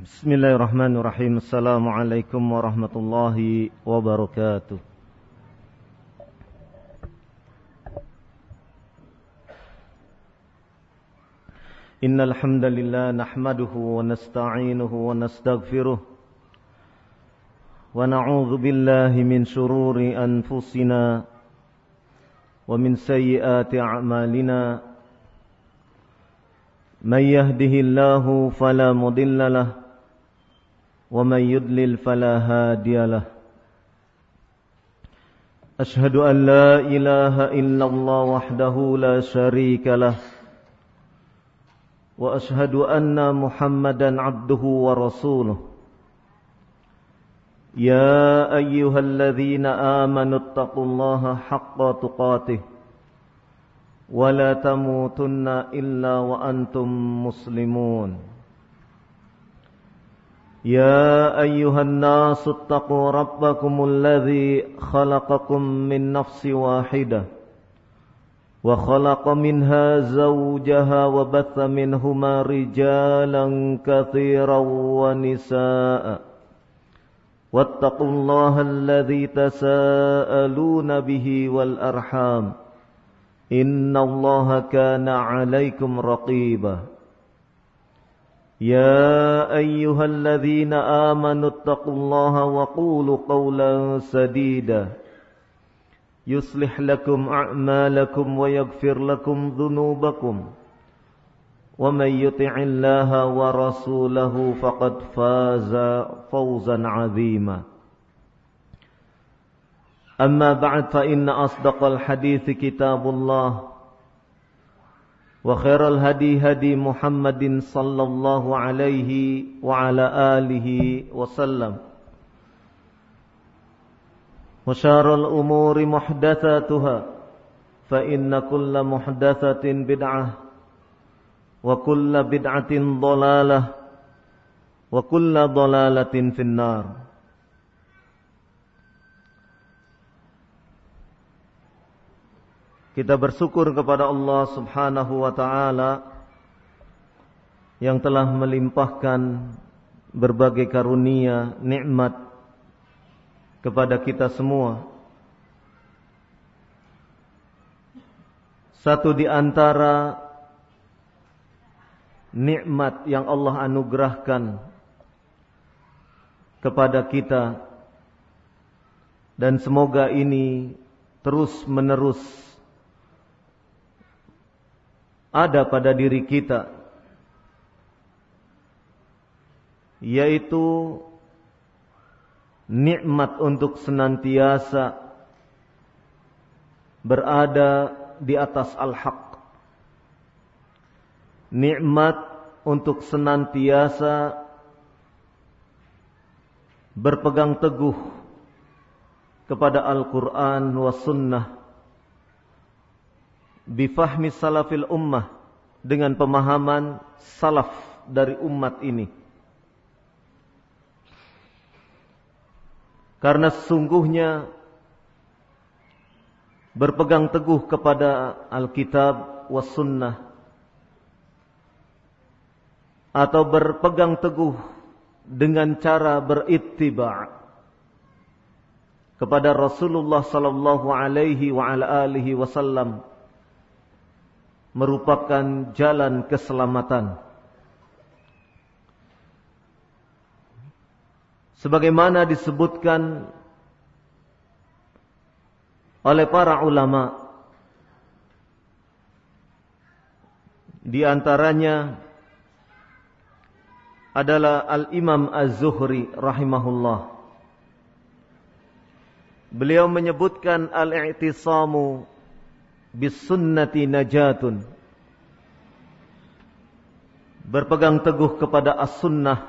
Bismillahirrahmanirrahim. Assalamualaikum warahmatullahi wabarakatuh. Innal hamdalillah nahmaduhu wa nasta'inuhu wa nastaghfiruh wa na'udzu billahi min shururi anfusina wa min sayyiati a'malina. Man yahdihillahu fala mudilla lahu ومن يضلل فلا هادي له أشهد أن لا إله إلا الله وحده لا شريك له وأشهد أن محمدا عبده ورسوله يا أيها الذين آمنوا اتقوا الله حق تقاته ولا تموتن إلا وأنتم مسلمون يا أيها الناس اتقوا ربكم الذي خلقكم من نفس واحدة وخلق منها زوجها وبث منهما رجالا كثيرا ونساء واتقوا الله الذي تساءلون به والأرحام إن الله كان عليكم رقيبا يا أيها الذين آمنوا اتقوا الله وقولوا قولا سديدا يصلح لكم أعمالكم ويغفر لكم ذنوبكم ومن يطع الله ورسوله فقد فاز فوزا عظيما أما بعد فإن أصدق الحديث كتاب الله وخير الهدي هدي محمد صلى الله عليه وعلى آله وسلم وشر الأمور محدثاتها فإن كل محدثة بدعة وكل بدعة ضلالة وكل ضلالة في النار. Kita bersyukur kepada Allah Subhanahu wa ta'ala yang telah melimpahkan berbagai karunia, nikmat kepada kita semua. Satu di antara nikmat yang Allah anugerahkan kepada kita, dan semoga ini terus menerus ada pada diri kita, yaitu nikmat untuk senantiasa berada di atas al-haq, nikmat untuk senantiasa berpegang teguh kepada Al-Quran wa sunnah bifahmi salafil ummah, dengan pemahaman salaf dari umat ini. Karena sesungguhnya berpegang teguh kepada Alkitab was sunnah atau berpegang teguh dengan cara berittiba' kepada Rasulullah sallallahu alaihi wa ala alihi wasallam merupakan jalan keselamatan. Sebagaimana disebutkan oleh para ulama, di antaranya adalah Al-Imam Az-Zuhri rahimahullah. Beliau menyebutkan al-i'tisamu bis-sunnati najatun, berpegang teguh kepada as-sunnah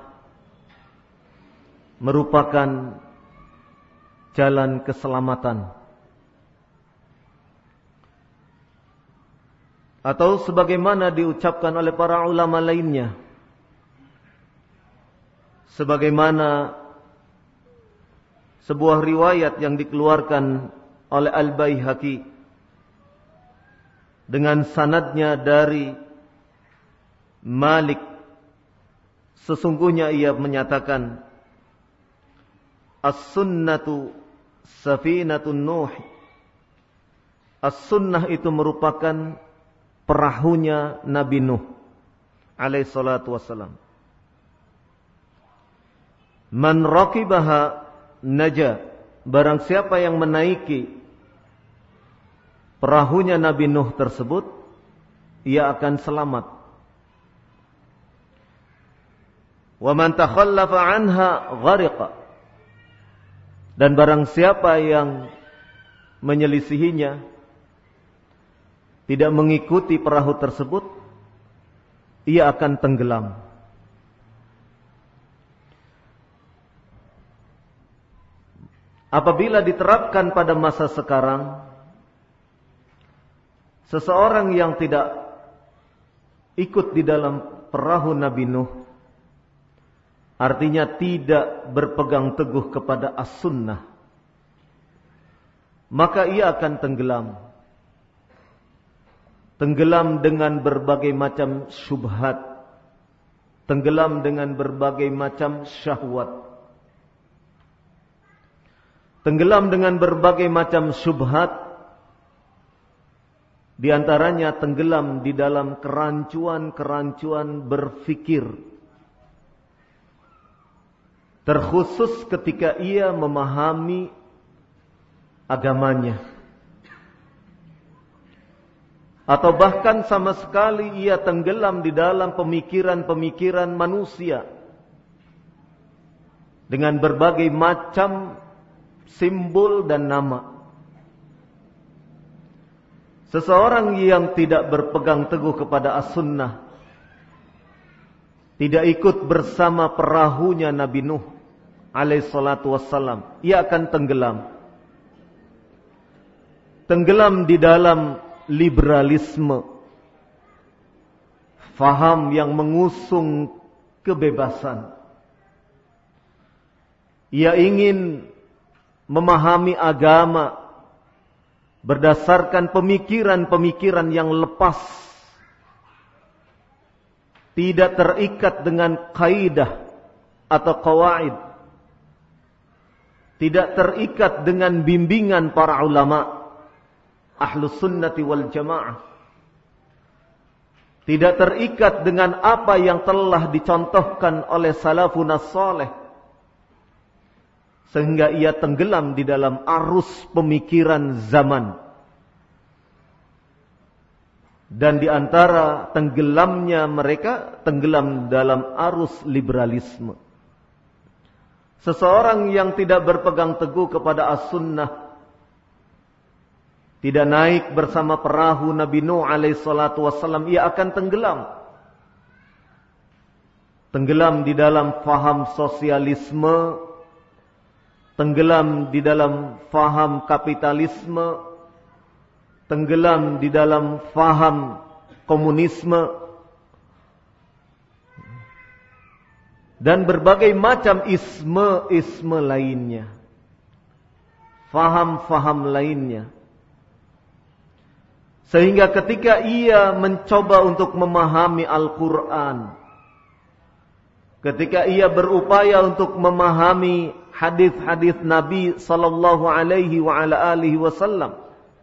merupakan jalan keselamatan. Atau sebagaimana diucapkan oleh para ulama lainnya, sebagaimana sebuah riwayat yang dikeluarkan oleh Al-Baihaqi dengan sanadnya dari Malik sesungguhnya ia menyatakan as-sunnatu safinatun Nuh. As-sunnah itu merupakan perahunya Nabi Nuh alaihi salatu wassalam. Man raqibaha naja, barang siapa yang menaiki perahunya Nabi Nuh tersebut, ia akan selamat. Wa man takhallafa anha ghariqa, dan barang siapa yang menyelisihinya, tidak mengikuti perahu tersebut, ia akan tenggelam. Apabila diterapkan pada masa sekarang, seseorang yang tidak ikut di dalam perahu Nabi Nuh, artinya tidak berpegang teguh kepada as-sunnah, maka ia akan tenggelam. Tenggelam dengan berbagai macam syubhat, tenggelam dengan berbagai macam syahwat, tenggelam dengan berbagai macam syubhat, di antaranya tenggelam di dalam kerancuan-kerancuan berfikir, terkhusus ketika ia memahami agamanya, atau bahkan sama sekali ia tenggelam di dalam pemikiran-pemikiran manusia dengan berbagai macam simbol dan nama. Seseorang yang tidak berpegang teguh kepada as-sunnah, tidak ikut bersama perahunya Nabi Nuh alaihi salatu wassalam, ia akan tenggelam. Tenggelam di dalam liberalisme, faham yang mengusung kebebasan. Ia ingin memahami agama berdasarkan pemikiran-pemikiran yang lepas, tidak terikat dengan kaidah atau qawaid, tidak terikat dengan bimbingan para ulama Ahlus Sunnati wal Jamaah, tidak terikat dengan apa yang telah dicontohkan oleh salafun as-salih, sehingga ia tenggelam di dalam arus pemikiran zaman. Dan di antara tenggelamnya mereka, tenggelam dalam arus liberalisme. Seseorang yang tidak berpegang teguh kepada as-sunnah, tidak naik bersama perahu Nabi Nuh alaihi salatu wassalam, ia akan tenggelam. Tenggelam di dalam faham sosialisme, tenggelam di dalam faham kapitalisme, tenggelam di dalam faham komunisme, dan berbagai macam isme-isme lainnya, faham-faham lainnya. Sehingga ketika ia mencoba untuk memahami Al-Quran, ketika ia berupaya untuk memahami hadis-hadis Nabi sallallahu alaihi wa ala alihi wasallam,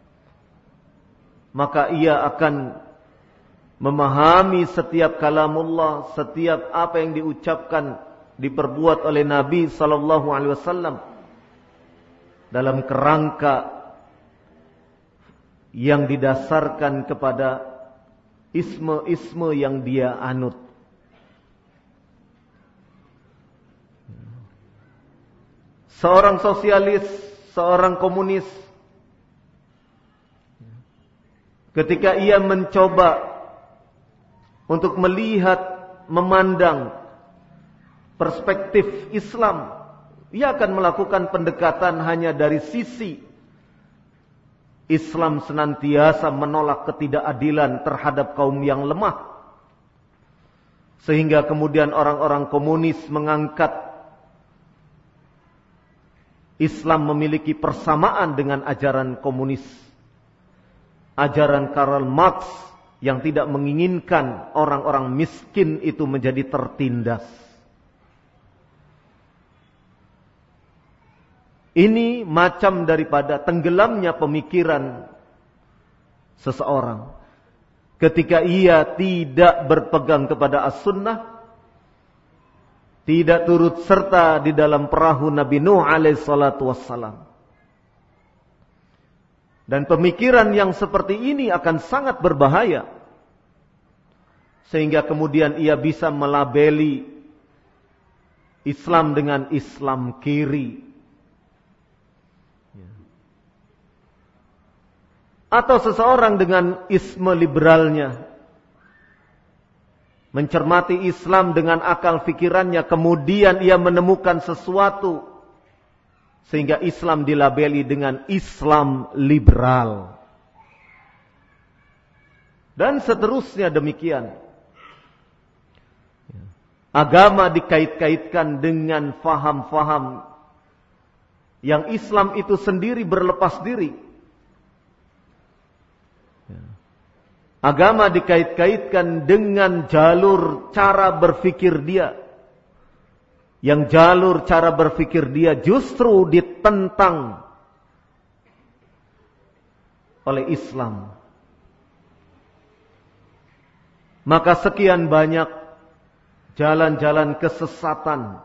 maka ia akan memahami setiap kalamullah, setiap apa yang diucapkan, diperbuat oleh Nabi sallallahu alaihi wasallam dalam kerangka yang didasarkan kepada isme-isme yang dia anut. Seorang sosialis, seorang komunis, ketika ia mencoba untuk melihat, memandang perspektif Islam, ia akan melakukan pendekatan hanya dari sisi Islam senantiasa menolak ketidakadilan terhadap kaum yang lemah. Sehingga kemudian orang-orang komunis mengangkat Islam memiliki persamaan dengan ajaran komunis, ajaran Karl Marx yang tidak menginginkan orang-orang miskin itu menjadi tertindas. Ini macam daripada tenggelamnya pemikiran seseorang ketika ia tidak berpegang kepada as-sunnah, tidak turut serta di dalam perahu Nabi Nuh alaihi salatu wassalam. Dan pemikiran yang seperti ini akan sangat berbahaya, sehingga kemudian ia bisa melabeli Islam dengan Islam kiri. Atau seseorang dengan isme liberalnya mencermati Islam dengan akal fikirannya, kemudian ia menemukan sesuatu sehingga Islam dilabeli dengan Islam liberal. Dan seterusnya demikian. Agama dikait-kaitkan dengan faham-faham yang Islam itu sendiri berlepas diri. Agama dikait-kaitkan dengan jalur cara berfikir dia. Yang jalur cara berfikir dia justru ditentang oleh Islam. Maka sekian banyak jalan-jalan kesesatan.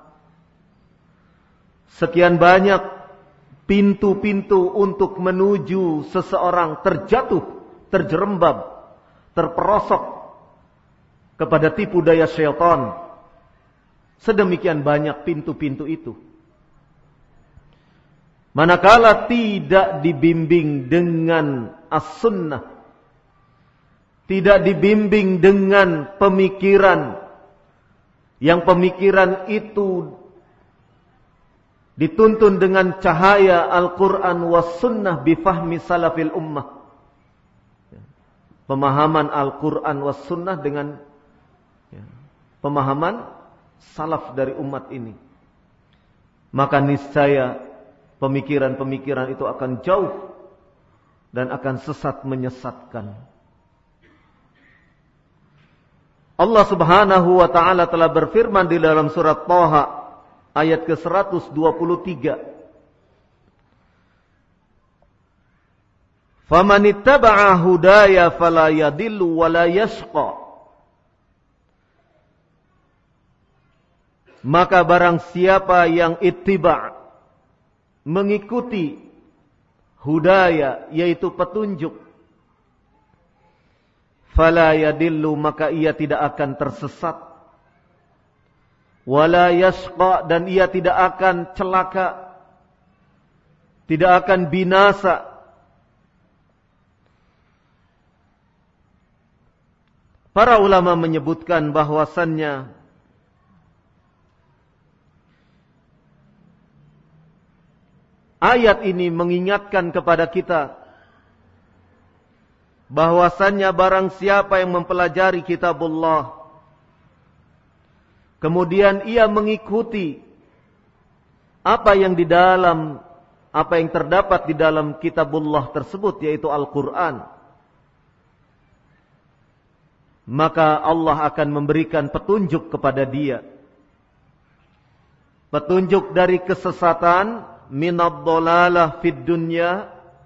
Sekian banyak pintu-pintu untuk menuju seseorang terjatuh, terjerembab, terperosok kepada tipu daya syaitan. Sedemikian banyak pintu-pintu itu. Manakala tidak dibimbing dengan as-sunnah, tidak dibimbing dengan pemikiran, yang pemikiran itu dituntun dengan cahaya Al-Quran was sunnah bifahmi salafil ummah. Pemahaman Al-Quran was sunnah dengan pemahaman salaf dari umat ini. Maka niscaya pemikiran-pemikiran itu akan jauh dan akan sesat menyesatkan. Allah Subhanahu wa ta'ala telah berfirman di dalam surat Thaha ayat ke-123. Faman ittaba'a hudaya fala yadillu wa la yashqa. Maka barang siapa yang ittiba', mengikuti hudaya, yaitu petunjuk, fala yadillu, maka ia tidak akan tersesat, wala yashqa, dan ia tidak akan celaka, tidak akan binasa. Para ulama menyebutkan bahwasannya ayat ini mengingatkan kepada kita bahwasannya barang siapa yang mempelajari kitabullah, kemudian ia mengikuti apa yang terdapat di dalam kitabullah tersebut, yaitu Al-Quran, maka Allah akan memberikan petunjuk kepada dia. Petunjuk dari kesesatan, minad dhalalah fid dunya.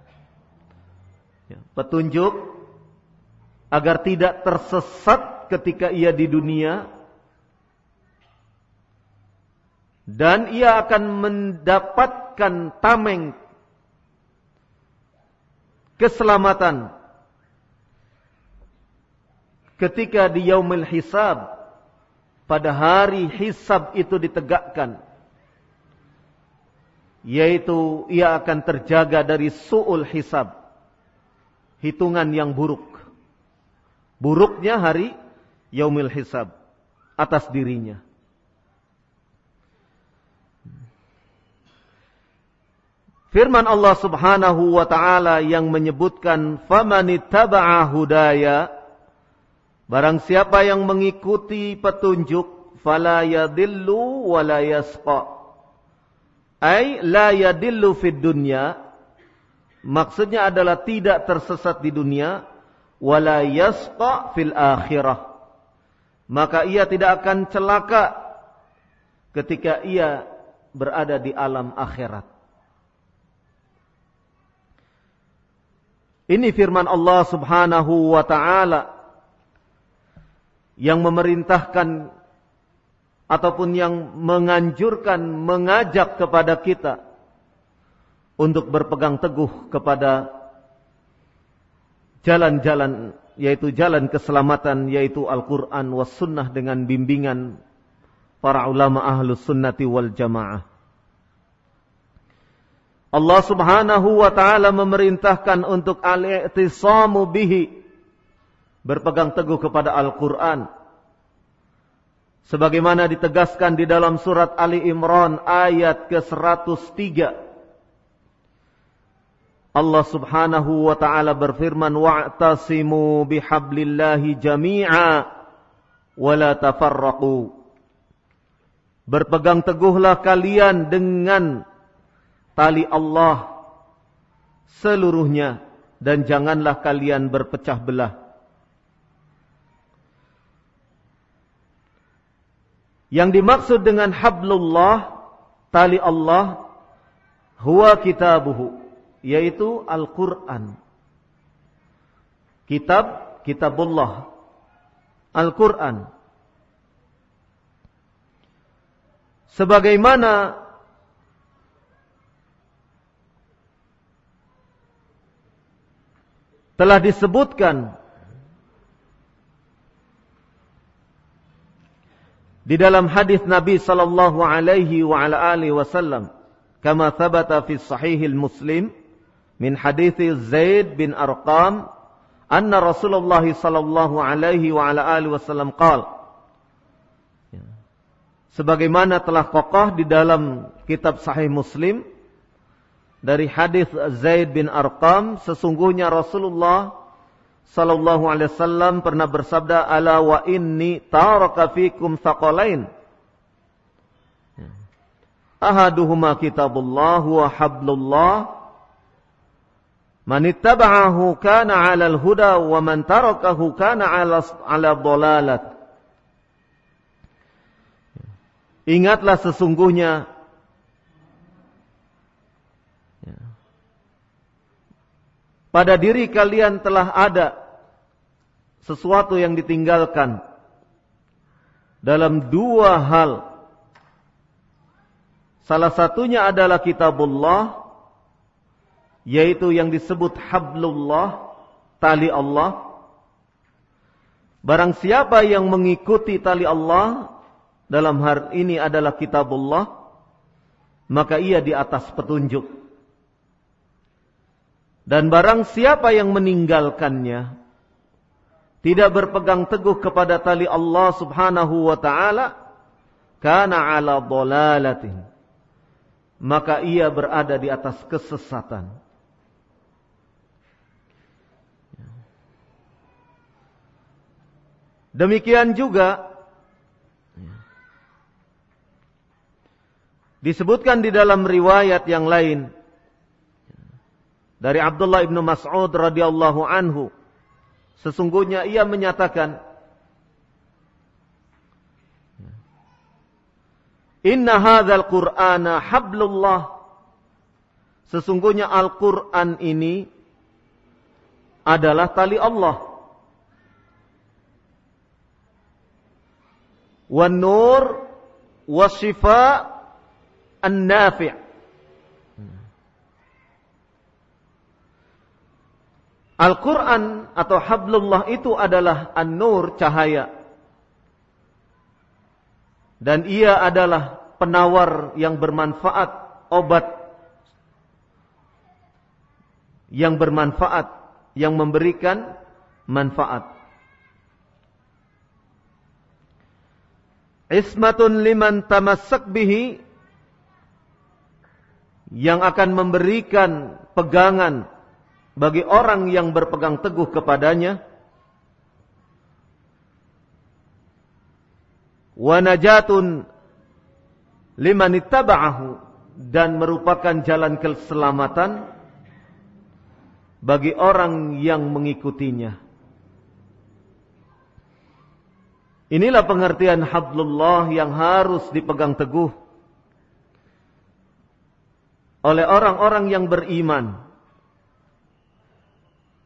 Petunjuk agar tidak tersesat ketika ia di dunia. Dan ia akan mendapatkan tameng keselamatan ketika di yaumil hisab, pada hari hisab itu ditegakkan, yaitu ia akan terjaga dari su'ul hisab, hitungan yang buruk, buruknya hari yaumil hisab atas dirinya. Firman Allah Subhanahu wa ta'ala yang menyebutkan famanittaba'a hudaya, barang siapa yang mengikuti petunjuk, fala yadillu wa la yasqa. Ay la yadillu fid dunya, maksudnya adalah tidak tersesat di dunia, wa la yasqa fil akhirah, maka ia tidak akan celaka ketika ia berada di alam akhirat. Ini firman Allah Subhanahu wa ta'ala yang memerintahkan ataupun yang menganjurkan, mengajak kepada kita untuk berpegang teguh kepada jalan-jalan, yaitu jalan keselamatan, yaitu Al-Quran was sunnah dengan bimbingan para ulama ahlus sunnati wal jamaah. Allah Subhanahu wa ta'ala memerintahkan untuk al-i'tisamu bihi, berpegang teguh kepada Al-Quran. Sebagaimana ditegaskan di dalam surat Ali Imran ayat ke-103. Allah Subhanahu wa ta'ala berfirman, wa'tasimu bihablillahi jami'a wa la tafarraqu. Berpegang teguhlah kalian dengan tali Allah seluruhnya dan janganlah kalian berpecah belah. Yang dimaksud dengan hablullah, tali Allah, huwa kitabuhu, yaitu Al-Quran. Kitabullah, Al-Quran. Sebagaimana telah disebutkan di dalam hadis Nabi sallallahu alaihi wa ala alihi wasallam, kama thabata fi sahihil Muslim min hadits Zaid bin Arqam anna Rasulullah sallallahu alaihi wa ala alihi wasallam qala, sebagaimana telah kokoh di dalam kitab Sahih Muslim dari hadis Zaid bin Arqam, sesungguhnya Rasulullah sallallahu alaihi wasallam pernah bersabda, ala wa inni taraka fikum thaqalain, ahaduhuma kitabullah wa hablullah, man ittaba'ahu kana 'alal huda wa man tarakahu kana 'ala dhalalat. Ingatlah sesungguhnya pada diri kalian telah ada sesuatu yang ditinggalkan dalam dua hal. Salah satunya adalah kitabullah, yaitu yang disebut hablullah, tali Allah. Barang siapa yang mengikuti tali Allah, dalam hal ini adalah kitabullah, maka ia di atas petunjuk. Dan barang siapa yang meninggalkannya, tidak berpegang teguh kepada tali Allah Subhanahu wa ta'ala, kana 'ala dhalalatin, maka ia berada di atas kesesatan. Demikian juga disebutkan di dalam riwayat yang lain dari Abdullah ibn Mas'ud radhiyallahu anhu, sesungguhnya ia menyatakan, inna hadzal qur'ana hablullah, sesungguhnya Al-Qur'an ini adalah tali Allah, wan nur wasyifa an-nafi'. Al-Quran atau hablullah itu adalah an-nur, cahaya. Dan ia adalah penawar yang bermanfaat, obat yang bermanfaat, yang memberikan manfaat. Ismatun liman tamassak bihi, yang akan memberikan pegangan bagi orang yang berpegang teguh kepadanya. Wa najatun liman ittaba'ahu, dan merupakan jalan keselamatan bagi orang yang mengikutinya. Inilah pengertian hablullah yang harus dipegang teguh oleh orang-orang yang beriman.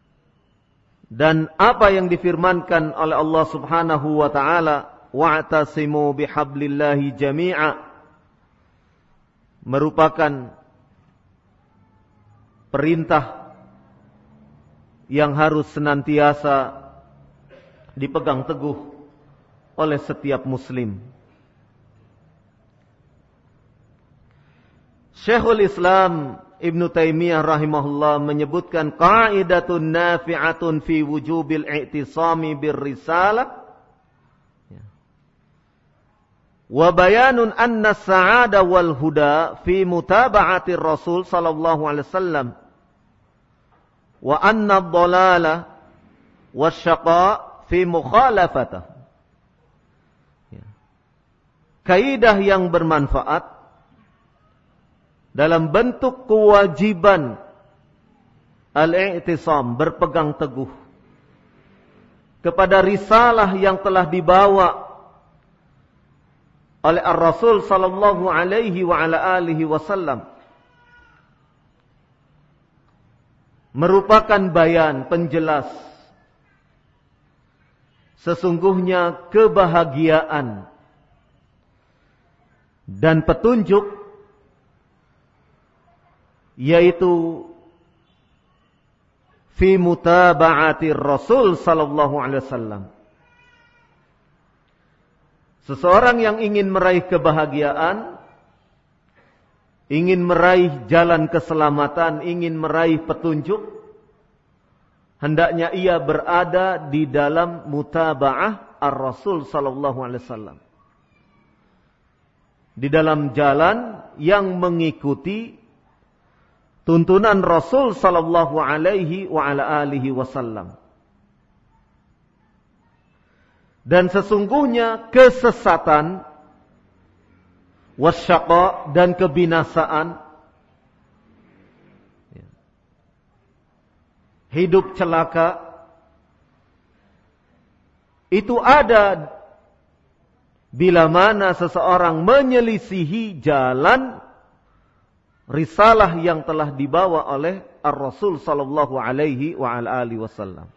Dan apa yang difirmankan oleh Allah Subhanahu wa taala, wa'tasimu bihablillahi jami'a, merupakan perintah yang harus senantiasa dipegang teguh oleh setiap muslim. Syekhul Islam Ibnu Taimiyah rahimahullah menyebutkan qaidatun nafi'atun fi wujubil i'tisami birrisalah wa bayanun anna as-sa'ada wal huda fi mutaba'ati Rasul sallallahu alaihi wasallam wa anna ad-dhalala wasyaqa fi mukhalafatah. Kaidah yang bermanfaat dalam bentuk kewajiban al-i'tisam, berpegang teguh kepada risalah yang telah dibawa oleh Ar-Rasul sallallahu alaihi wa ala alihi wasallam, merupakan bayan, penjelas sesungguhnya kebahagiaan dan petunjuk, yaitu fi mutaba'ati Rasul sallallahu alaihi wasallam. Seseorang yang ingin meraih kebahagiaan, ingin meraih jalan keselamatan, ingin meraih petunjuk, hendaknya ia berada di dalam mutaba'ah ar-Rasul sallallahu alaihi wasallam. Di dalam jalan yang mengikuti tuntunan Rasul sallallahu alaihi wa ala alihi wasallam. Dan sesungguhnya kesesatan, wasyaqa, dan kebinasaan, hidup celaka, itu ada bila mana seseorang menyelisihi jalan risalah yang telah dibawa oleh Ar-Rasul sallallahu alaihi wa ala alihi wasallam.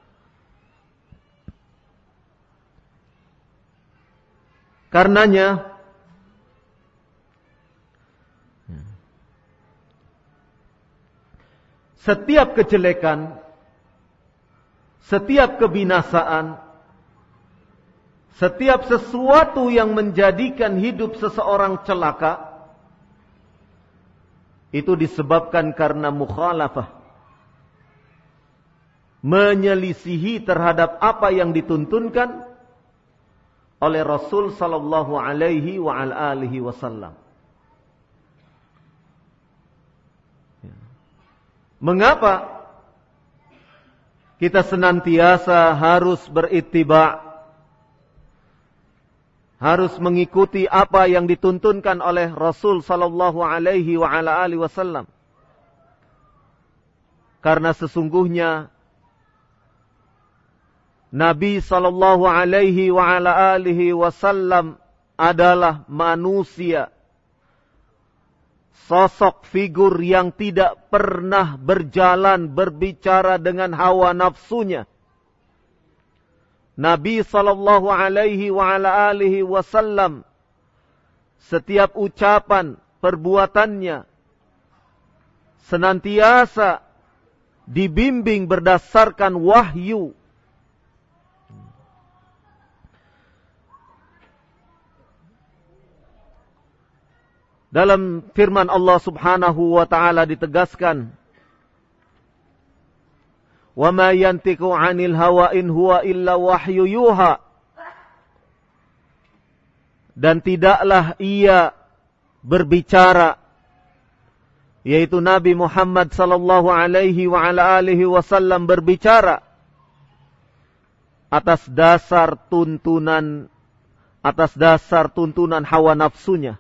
Karenanya setiap kejelekan, setiap kebinasaan, setiap sesuatu yang menjadikan hidup seseorang celaka, itu disebabkan karena mukhalafah, menyelisihi terhadap apa yang dituntunkan oleh Rasul sallallahu alaihi wa ala alihi wasallam. Mengapa kita senantiasa harus berittiba', harus mengikuti apa yang dituntunkan oleh Rasul sallallahu alaihi wa ala alihi wasallam? Karena sesungguhnya Nabi sallallahu alaihi wa ala alihi wasallam adalah manusia, sosok figur yang tidak pernah berjalan berbicara dengan hawa nafsunya. Nabi sallallahu alaihi wa ala alihi wasallam setiap ucapan, perbuatannya senantiasa dibimbing berdasarkan wahyu. Dalam firman Allah Subhanahu wa taala ditegaskan, wa ma yantiqu 'anil hawa in huwa illa wahyu yuha. Dan tidaklah ia berbicara, yaitu Nabi Muhammad sallallahu alaihi wa ala alihi wasallam berbicara atas dasar tuntunan hawa nafsunya.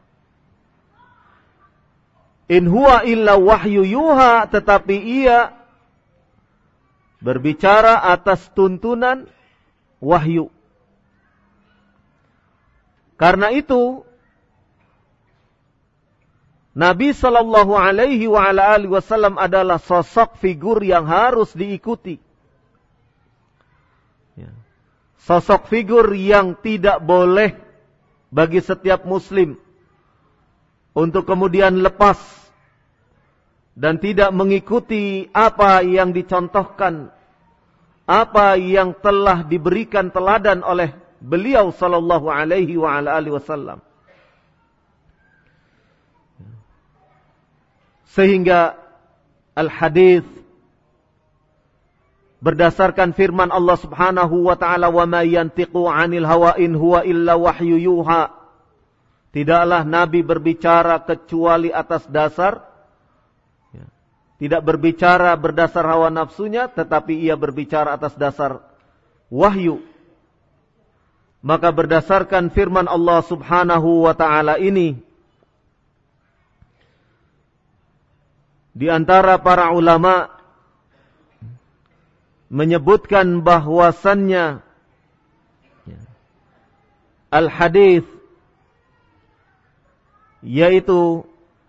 In huwa illa wahyu yuha, tetapi ia berbicara atas tuntunan wahyu. Karena itu Nabi sallallahu alaihi wa ala alihi wasallam adalah sosok figur yang harus diikuti. sosok figur yang tidak boleh bagi setiap muslim untuk kemudian lepas dan tidak mengikuti apa yang dicontohkan, apa yang telah diberikan teladan oleh beliau sallallahu alaihi wa ala alihi wasallam. Sehingga al-hadis berdasarkan firman Allah Subhanahu wa taala, "Wa ma yantiqu 'anil hawa in huwa illa wahyu yuha." Tidaklah Nabi berbicara kecuali atas dasar, tidak berbicara berdasar hawa nafsunya, tetapi ia berbicara atas dasar wahyu. Maka berdasarkan firman Allah Subhanahu wa taala ini, di antara para ulama menyebutkan bahwasannya al-hadis, yaitu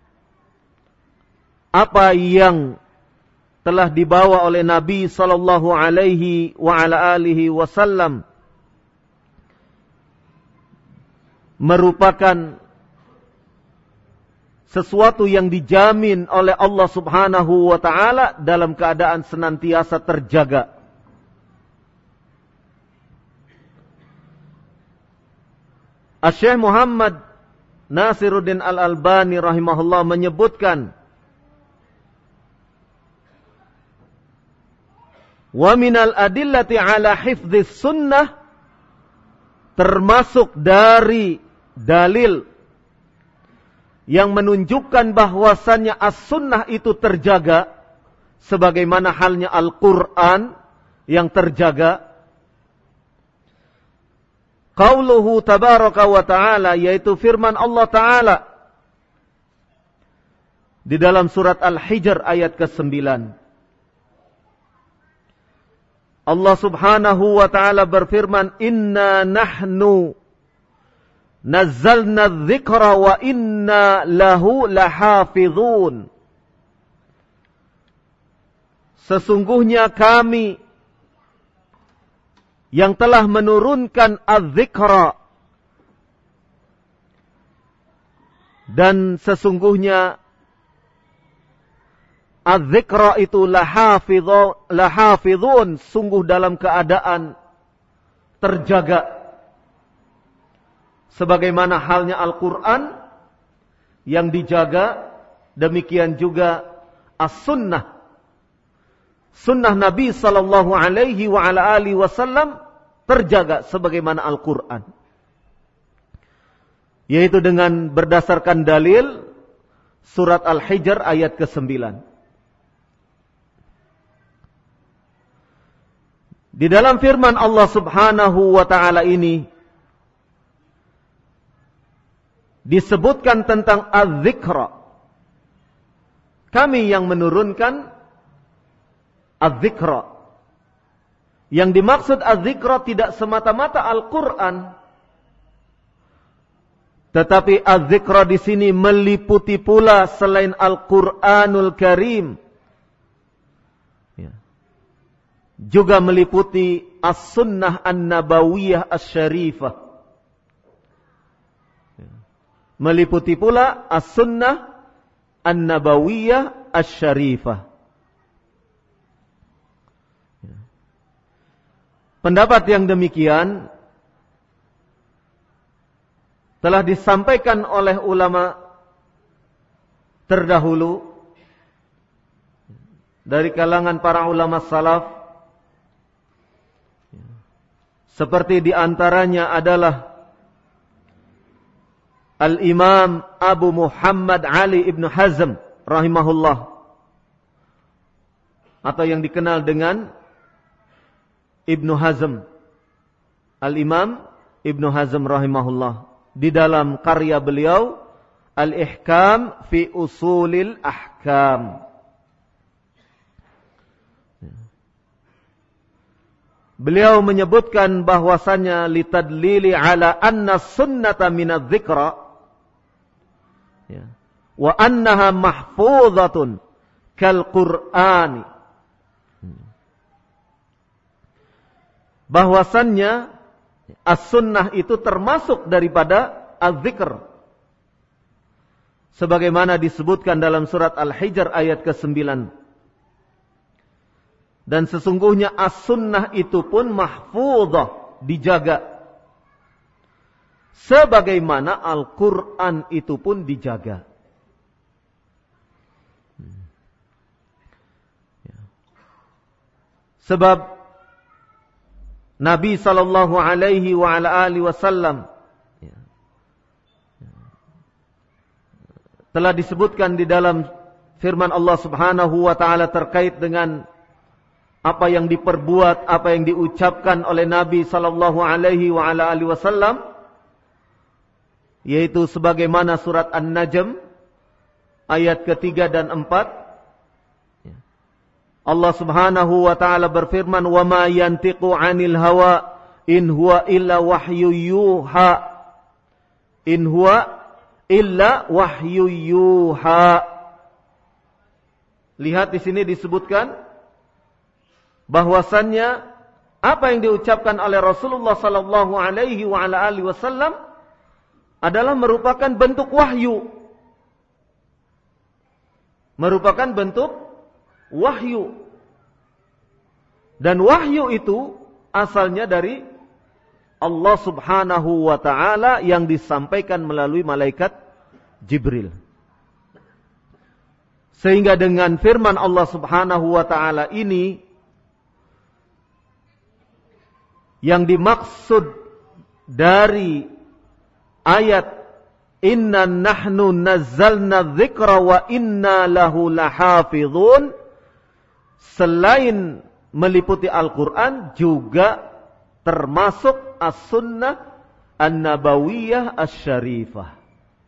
apa yang telah dibawa oleh Nabi sallallahu alaihi wa ala alihi wasallam, merupakan sesuatu yang dijamin oleh Allah Subhanahu wa taala dalam keadaan senantiasa terjaga. Syekh Muhammad Nasiruddin Al-Albani rahimahullah menyebutkan, wa minal adillati ala hifdzis sunnah, termasuk dari dalil yang menunjukkan bahwasannya as-sunnah itu terjaga sebagaimana halnya Al-Quran yang terjaga, qauluhu tabaraka wa ta'ala, yaitu firman Allah Ta'ala di dalam surat Al-Hijr ayat ke-9. Allah Subhanahu wa ta'ala berfirman, "Inna nahnu nazzalna dzikra wa inna lahu lahafizun." Sesungguhnya kami yang telah menurunkan az-zikra, dan sesungguhnya az-zikra itu lahafizun, sungguh dalam keadaan terjaga. Sebagaimana halnya Al-Quran yang dijaga, demikian juga as-sunnah. Sunnah Nabi sallallahu alaihi wa ala alihi wasallam terjaga sebagaimana Al-Quran. Yaitu dengan berdasarkan dalil surat Al-Hijr ayat ke-9. Di dalam firman Allah Subhanahu wa ta'ala ini disebutkan tentang az-zikra. Kami yang menurunkan az-zikra. Yang dimaksud az-zikra tidak semata-mata Al-Quran, tetapi az-zikra di sini meliputi pula selain Al-Quranul Karim, juga meliputi as-sunnah an-nabawiyah asy-syarifah. Meliputi pula as-sunnah an-nabawiyah asy-syarifah. Pendapat yang demikian telah disampaikan oleh ulama terdahulu dari kalangan para ulama salaf, seperti di antaranya adalah Al-Imam Abu Muhammad Ali ibn Hazm rahimahullah, atau yang dikenal dengan Ibnu Hazm. Al-Imam Ibnu Hazm rahimahullah, di dalam karya beliau Al-Ihkam fi Usulil Ahkam. Beliau menyebutkan bahwasannya litadlili ala anna sunnata minadz dzikra wa annaha mahfuzatun kal Qur'ani. Bahwasannya As-sunnah itu termasuk daripada az-zikr. Sebagaimana disebutkan dalam surat Al-Hijr ayat ke-9. Dan sesungguhnya as-sunnah itu pun mahfudhah, dijaga. Sebagaimana Al-Quran itu pun dijaga. Sebab Nabi sallallahu alaihi wa ala alihi wasallam telah disebutkan di dalam firman Allah Subhanahu wa taala terkait dengan apa yang diperbuat, apa yang diucapkan oleh Nabi sallallahu alaihi wa ala alihi wasallam, yaitu sebagaimana surat An-Najm ayat ke-3 dan 4. Allah Subhanahu wa taala berfirman, "Wa ma yantiqu 'anil hawa in huwa illa wahyu yuha." In huwa illa wahyu yuha. Lihat di sini disebutkan bahwasannya apa yang diucapkan oleh Rasulullah sallallahu alaihi wa ala alihi wasallam adalah merupakan bentuk wahyu. Merupakan bentuk wahyu. Dan wahyu itu asalnya dari Allah Subhanahu wa ta'ala yang disampaikan melalui malaikat Jibril. Sehingga dengan firman Allah Subhanahu wa ta'ala ini, yang dimaksud dari ayat Inna nahnu nazzalna dzikra wa inna lahu lahafizun, selain meliputi Al-Quran juga termasuk as-sunnah an-nabawiyah as-syarifah.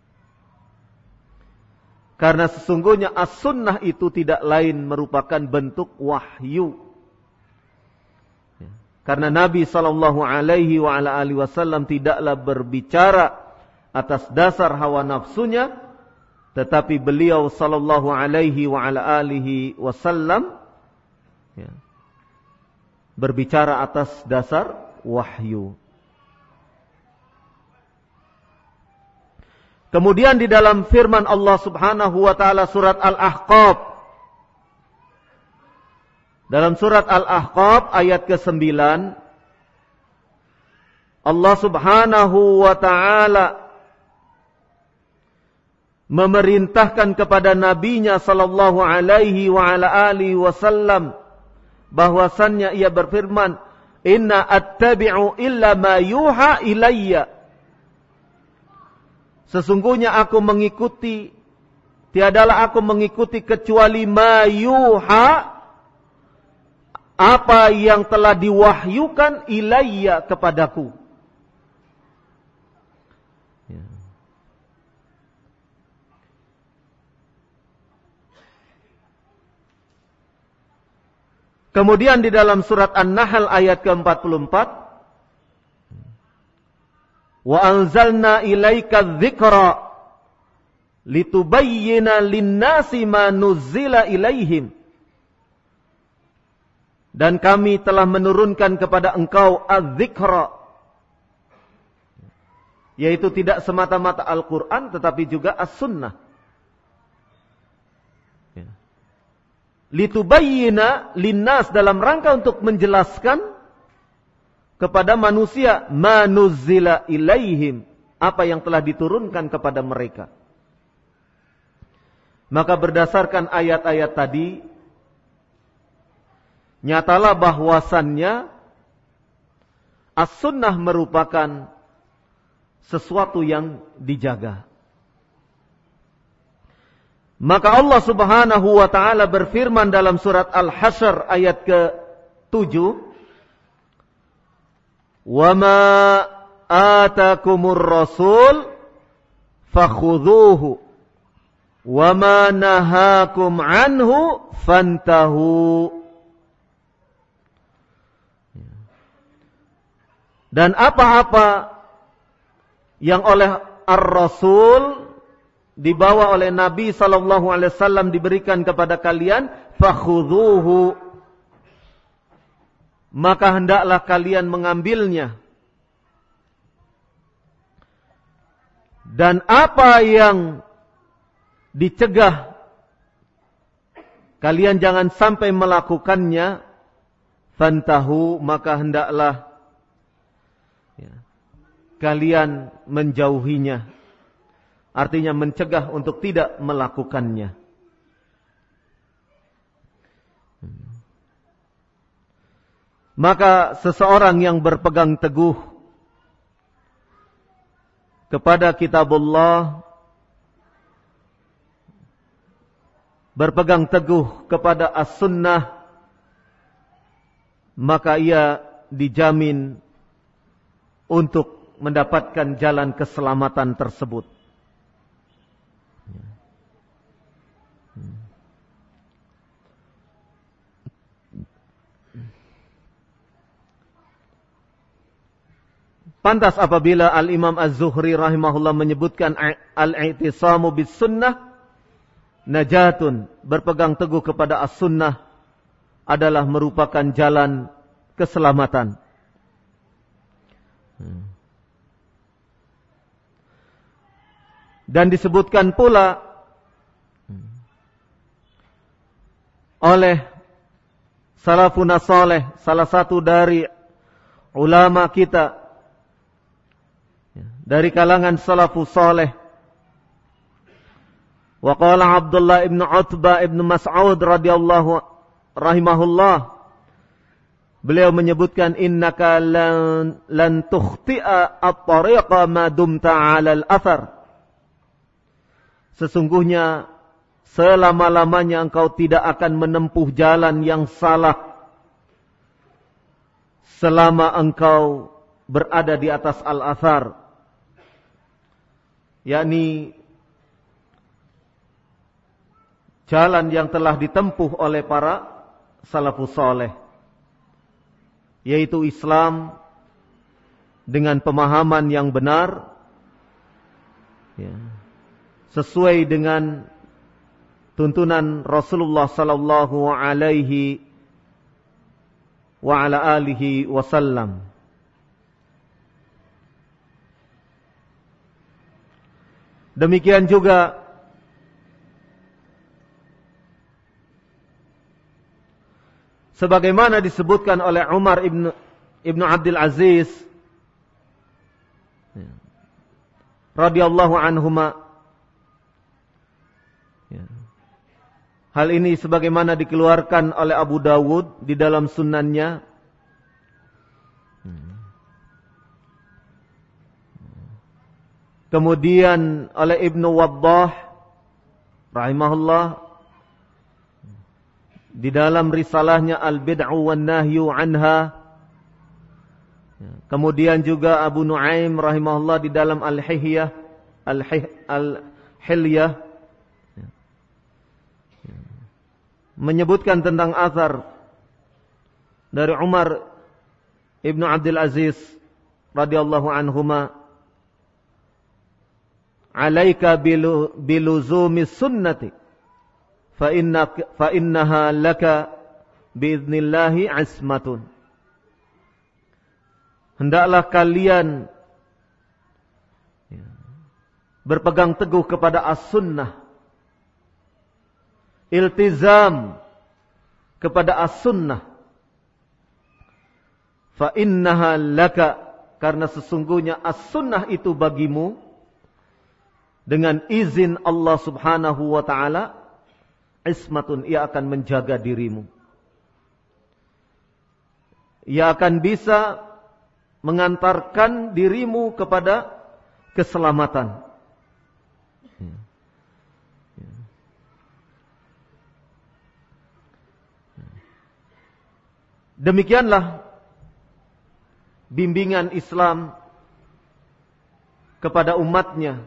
Karena sesungguhnya as-sunnah itu tidak lain merupakan bentuk wahyu. Karena Nabi SAW tidaklah berbicara atas dasar hawa nafsunya, tetapi beliau SAW berbicara atas dasar wahyu. Kemudian di dalam firman Allah Subhanahu wa taala surat Al-Ahqaf, dalam surat Al-Ahqaf ayat ke-9, Allah Subhanahu wa taala memerintahkan kepada nabinya sallallahu alaihi wa ala alihi wasallam bahwasannya ia berfirman, "Inna attabi'u illa ma yuha ilayya." Sesungguhnya aku mengikuti, tiadalah aku mengikuti kecuali ma yuha, apa yang telah diwahyukan ilayya kepadaku. Kemudian di dalam surat An-Nahl ayat ke-44, "Wa anzalna ilaika dzikra litubayyana lin-nasi ma nuzzila ilaihim." Dan kami telah menurunkan kepada engkau az-dzikra, yaitu tidak semata-mata Al-Quran tetapi juga as-sunnah. Litubayyina linnas, dalam rangka untuk menjelaskan kepada manusia ma nuzzila ilaihim, apa yang telah diturunkan kepada mereka. Maka berdasarkan ayat-ayat tadi, nyatalah bahwasannya as-sunnah merupakan sesuatu yang dijaga. Maka Allah Subhanahu wa taala berfirman dalam surat Al-Hasyr ayat ke-7, "Wa ma atakumur rasul fakhudhuhu wa ma nahakum anhu fantahu." Dan apa-apa yang oleh ar-rasul dibawa oleh Nabi sallallahu alaihi wasallam diberikan kepada kalian, fakhudhuhu, maka hendaklah kalian mengambilnya. Dan apa yang dicegah kalian jangan sampai melakukannya, fantahu, maka hendaklah kalian menjauhinya. Artinya mencegah untuk tidak melakukannya. Maka seseorang yang berpegang teguh kepada kitabullah, berpegang teguh kepada as-sunnah, maka ia dijamin untuk mendapatkan jalan keselamatan tersebut. Pantas apabila Al-Imam Az-Zuhri rahimahullah menyebutkan al-i'tisamu bis sunnah najatun, berpegang teguh kepada as-sunnah adalah merupakan jalan keselamatan. Dan disebutkan pula oleh salafun saleh, salah satu dari ulama kita dari kalangan salafus saleh, wa qala Abdullah ibn Utbah ibn Mas'ud radhiyallahu rahimahullah, beliau menyebutkan innaka lan tukhti'a at-tariqa ma dumta 'ala al-athar. Sesungguhnya selama-lamanya engkau tidak akan menempuh jalan yang salah selama engkau berada di atas al-athar, yakni jalan yang telah ditempuh oleh para salafus saleh, yaitu Islam dengan pemahaman yang benar, sesuai dengan tuntunan Rasulullah sallallahu alaihi wa ala alihi wasallam. Demikian juga sebagaimana disebutkan oleh Umar ibn Abdul Aziz radhiyallahu anhuma. Hal ini sebagaimana dikeluarkan oleh Abu Dawud di dalam sunannya. Kemudian oleh Ibnu Waddah rahimahullah di dalam risalahnya Al-Bid'u wan Nahyu anha. Kemudian juga Abu Nuaim rahimahullah di dalam Al-Hilyah, menyebutkan tentang athar dari Umar ibn Abdul Aziz radhiyallahu anhuma, alaika biluzumi sunnati fa innaha laka biidnillahi asmatun. Hendaklah kalian berpegang teguh kepada as-sunnah, iltizam kepada as-sunnah, fa innaha laka, karena sesungguhnya as-sunnah itu bagimu dengan izin Allah subhanahu wa ta'ala, ismatun, ia akan menjaga dirimu. Ia akan bisa mengantarkan dirimu kepada keselamatan. Demikianlah bimbingan Islam kepada umatnya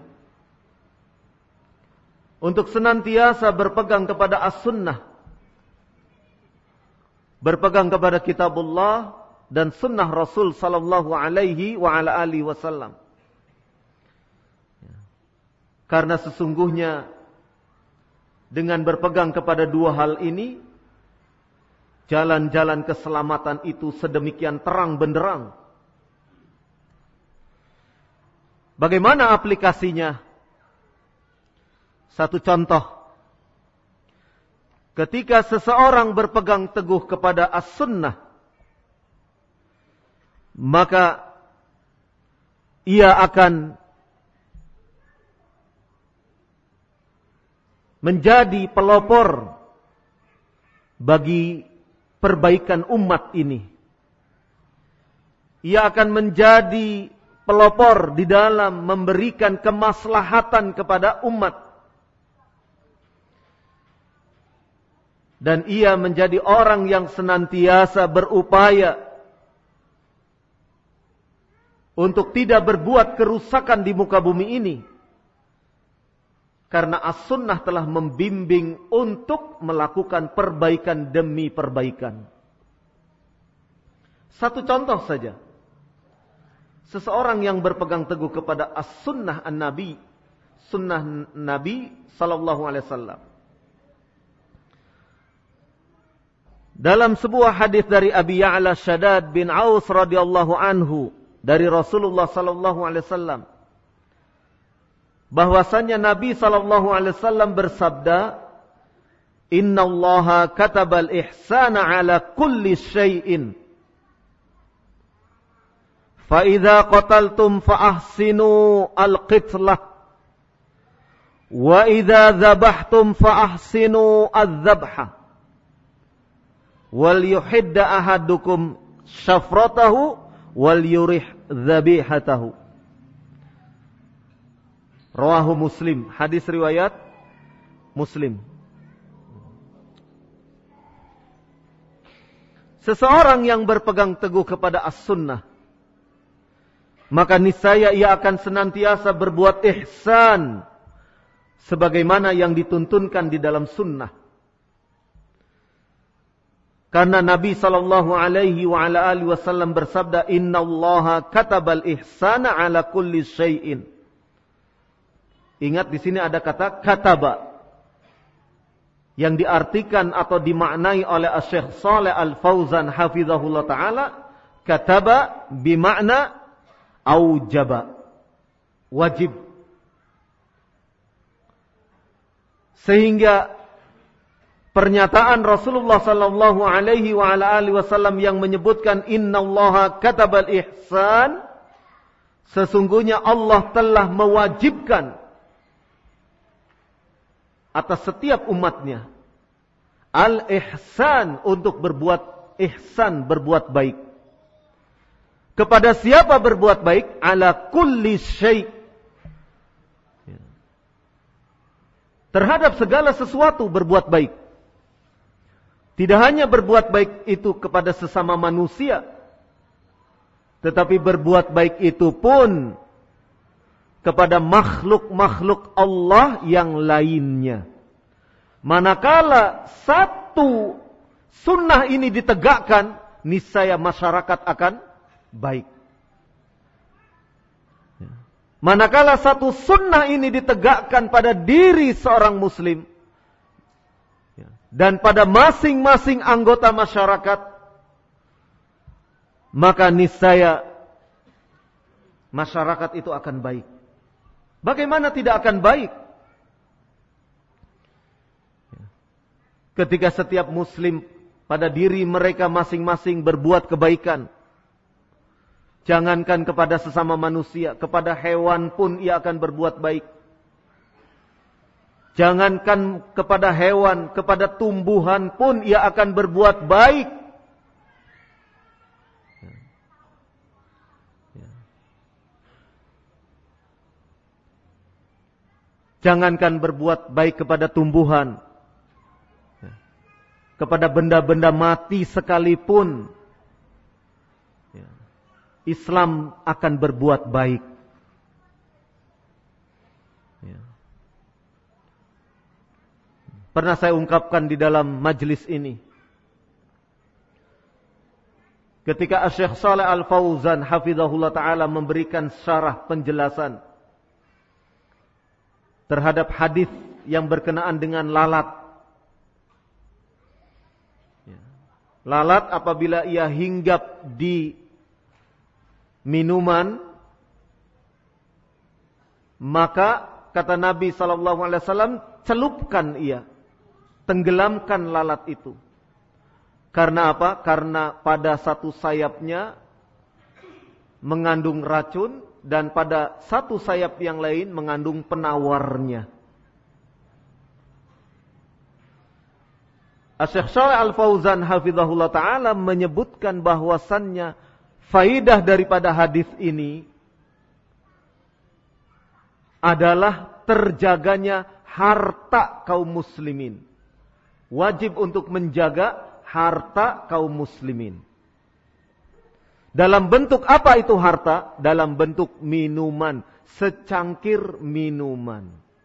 untuk senantiasa berpegang kepada as-sunnah, berpegang kepada kitabullah dan sunnah Rasul sallallahu alaihi wa ala alihi wasallam. Karena sesungguhnya dengan berpegang kepada dua hal ini, jalan-jalan keselamatan itu sedemikian terang benderang. Bagaimana aplikasinya? Satu contoh. Ketika seseorang berpegang teguh kepada as-sunnah, maka ia akan menjadi pelopor bagi perbaikan umat ini. Ia akan menjadi pelopor di dalam memberikan kemaslahatan kepada umat. Dan ia menjadi orang yang senantiasa berupaya untuk tidak berbuat kerusakan di muka bumi ini. Karena as-sunnah telah membimbing untuk melakukan perbaikan demi perbaikan. Satu contoh saja. Seseorang yang berpegang teguh kepada as-sunnah an-nabi, sunnah Nabi sallallahu alaihi wasallam. Dalam sebuah hadis dari Abi Ya'la Shaddad bin Aus radhiyallahu anhu dari Rasulullah sallallahu alaihi wasallam, bahwasanya Nabi sallallahu alaihi wasallam bersabda, "Innallaha katabal ihsana 'ala kulli syai'in. Fa idza qataltum fa ahsinu al-qitlah wa idza dzabhtum fa ahsinu adz-dzabha. Wal yuhidda ahadukum syafratahu wal yurih dzabihatahu." Rawahu Muslim. Hadis riwayat Muslim. Seseorang yang berpegang teguh kepada as-sunnah, maka niscaya ia akan senantiasa berbuat ihsan sebagaimana yang dituntunkan di dalam sunnah. Karena Nabi sallallahu alaihi wa ala alihi wasallam bersabda, "Innallaha katabal ihsana 'ala kulli syai'in." Ingat di sini ada kata kataba yang diartikan atau dimaknai oleh Syekh Shalih Al-Fauzan hafizahullah taala, kataba bimakna aujaba, wajib. Sehingga pernyataan Rasulullah sallallahu alaihi wa ala alihi wasallam yang menyebutkan innallaha katabal ihsan, sesungguhnya Allah telah mewajibkan atas setiap umatnya al-ihsan, untuk berbuat ihsan, berbuat baik. Kepada siapa berbuat baik? Ala kulli syai', terhadap segala sesuatu berbuat baik. Tidak hanya berbuat baik itu kepada sesama manusia, tetapi berbuat baik itu pun kepada makhluk-makhluk Allah yang lainnya. Manakala satu sunnah ini ditegakkan, niscaya masyarakat akan baik. Manakala satu sunnah ini ditegakkan pada diri seorang muslim dan pada masing-masing anggota masyarakat, maka niscaya masyarakat itu akan baik. Bagaimana tidak akan baik? Ketika setiap muslim pada diri mereka masing-masing berbuat kebaikan. Jangankan kepada sesama manusia, kepada hewan pun ia akan berbuat baik. Jangankan kepada hewan, kepada tumbuhan pun ia akan berbuat baik. Jangankan berbuat baik kepada tumbuhan, kepada benda-benda mati sekalipun, Islam akan berbuat baik. Pernah saya ungkapkan di dalam majlis ini, ketika Syekh Shalih Al-Fauzan hafizahullah ta'ala memberikan syarah penjelasan terhadap hadis yang berkenaan dengan lalat. Lalat apabila ia hinggap di minuman, maka kata Nabi SAW, celupkan ia, tenggelamkan lalat itu. Karena apa? Karena pada satu sayapnya mengandung racun dan pada satu sayap yang lain mengandung penawarnya. Asy-Syaikh Shalih Al-Fauzan hafizahullah ta'ala menyebutkan bahwasannya faidah daripada hadis ini adalah terjaganya harta kaum muslimin. Wajib untuk menjaga harta kaum muslimin. Dalam bentuk apa itu harta? Dalam bentuk minuman, secangkir minuman.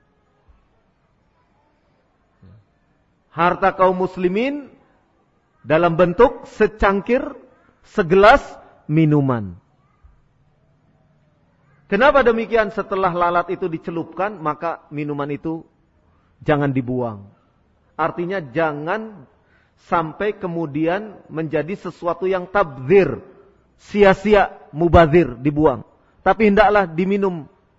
Harta kaum muslimin dalam bentuk secangkir, segelas minuman. Kenapa demikian? Setelah lalat itu dicelupkan, maka minuman itu jangan dibuang. Artinya jangan sampai kemudian menjadi sesuatu yang tabdzir, sia-sia, mubadzir, dibuang. Tapi hendaklah diminum.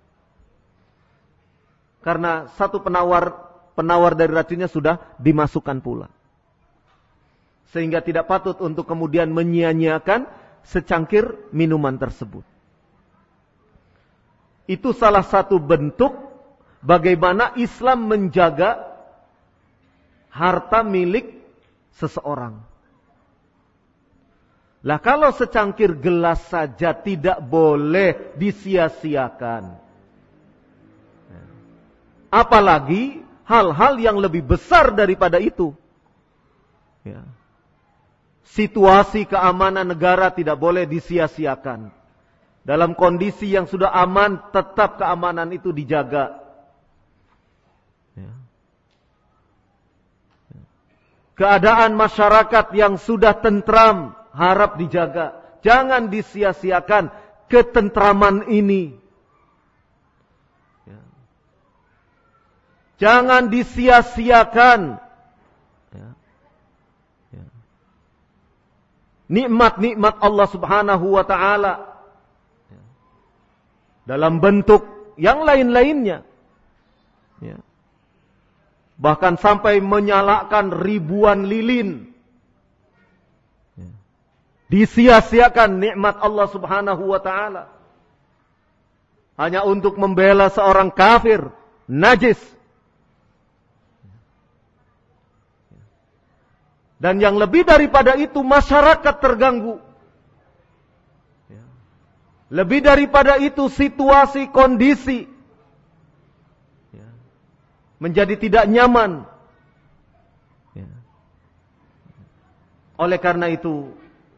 Karena satu penawar dari racunnya sudah dimasukkan pula. Sehingga tidak patut untuk kemudian menyia-nyiakan secangkir minuman tersebut. Itu salah satu bentuk bagaimana Islam menjaga harta milik seseorang. Lah kalau secangkir gelas saja tidak boleh disia-siakan. Apalagi hal-hal yang lebih besar daripada itu. Ya. Situasi keamanan negara tidak boleh disia-siakan. Dalam kondisi yang sudah aman, tetap keamanan itu dijaga. Ya. Keadaan masyarakat yang sudah tentram, harap dijaga. Jangan disia-siakan ketentraman ini. Ya. Jangan disia-siakan ya. Ya. Nikmat-nikmat Allah Subhanahu wa ta'ala ya. Dalam bentuk yang lain-lainnya ya. Bahkan sampai menyalakan ribuan lilin ya. Disia-siakan nikmat Allah Subhanahu wa ta'ala hanya untuk membela seorang kafir najis. Dan yang lebih daripada itu, masyarakat terganggu. Lebih daripada itu, situasi, kondisi menjadi tidak nyaman. Oleh karena itu,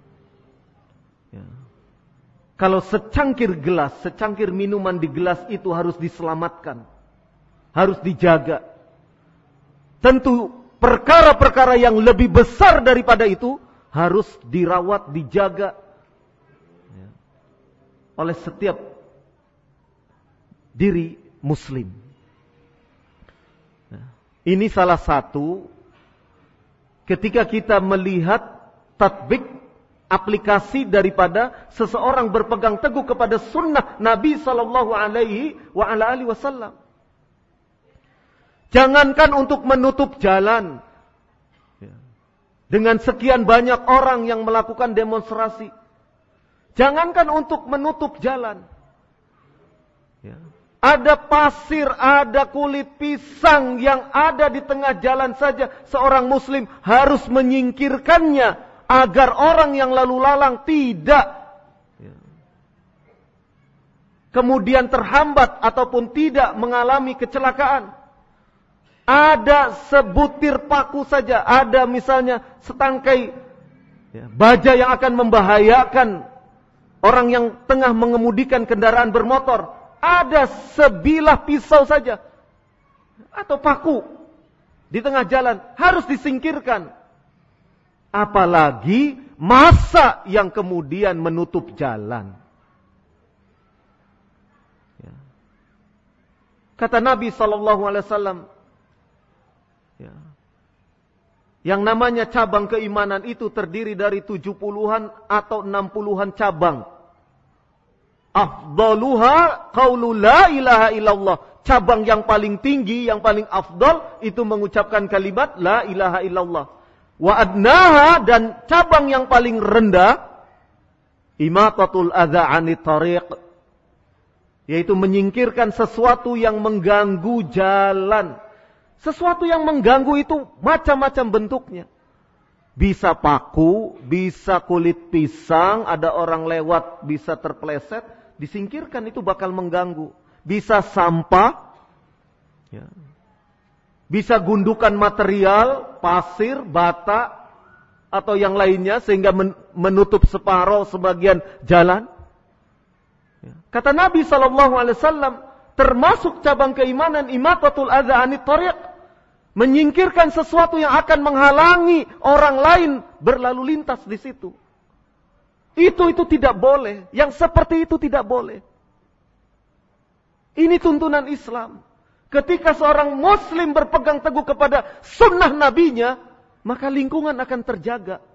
kalau secangkir gelas, secangkir minuman di gelas itu harus diselamatkan. Harus dijaga. Tentu perkara-perkara yang lebih besar daripada itu harus dirawat, dijaga oleh setiap diri muslim. Ini salah satu ketika kita melihat tatbik, aplikasi daripada seseorang berpegang teguh kepada sunnah Nabi sallallahu alaihi wasallam. Jangankan untuk menutup jalan dengan sekian banyak orang yang melakukan demonstrasi. Jangankan untuk menutup jalan. Ada pasir, ada kulit pisang yang ada di tengah jalan saja. Seorang muslim harus menyingkirkannya agar orang yang lalu lalang tidak kemudian terhambat ataupun tidak mengalami kecelakaan. Ada sebutir paku saja, ada misalnya setangkai baja yang akan membahayakan orang yang tengah mengemudikan kendaraan bermotor. Ada sebilah pisau saja atau paku di tengah jalan harus disingkirkan. Apalagi massa yang kemudian menutup jalan. Kata Nabi SAW, yang namanya cabang keimanan itu terdiri dari 70-an atau 60-an cabang. afdaluha qaulu la ilaha illallah. Cabang yang paling tinggi, yang paling afdal itu mengucapkan kalimat la ilaha illallah. Wa adnaha, dan cabang yang paling rendah imatatul adza 'anit thariq, yaitu menyingkirkan sesuatu yang mengganggu jalan. Sesuatu yang mengganggu itu macam-macam bentuknya. Bisa paku, bisa kulit pisang, ada orang lewat bisa terpleset, disingkirkan, itu bakal mengganggu. Bisa sampah, ya. Bisa gundukan material, pasir, bata, atau yang lainnya sehingga menutup separuh sebagian jalan. Kata Nabi SAW, termasuk cabang keimanan imatatul adza 'anit thariq, menyingkirkan sesuatu yang akan menghalangi orang lain berlalu lintas di situ. Itu tidak boleh. Yang seperti itu tidak boleh. Ini tuntunan Islam. Ketika seorang muslim berpegang teguh kepada sunnah nabinya, maka lingkungan akan terjaga.